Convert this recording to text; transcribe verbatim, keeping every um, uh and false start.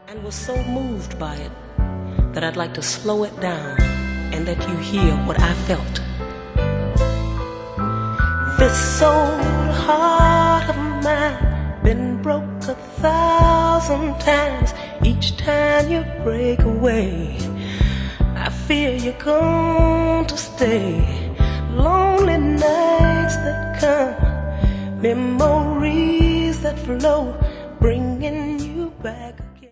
and was so moved by it that I'd like to slow it down and let you hear what I felt. This old heart of mine been broke a thousand times. Each time you break away, I fear you're going to stay. Lonely nights that come, memories that flow, bringing you back.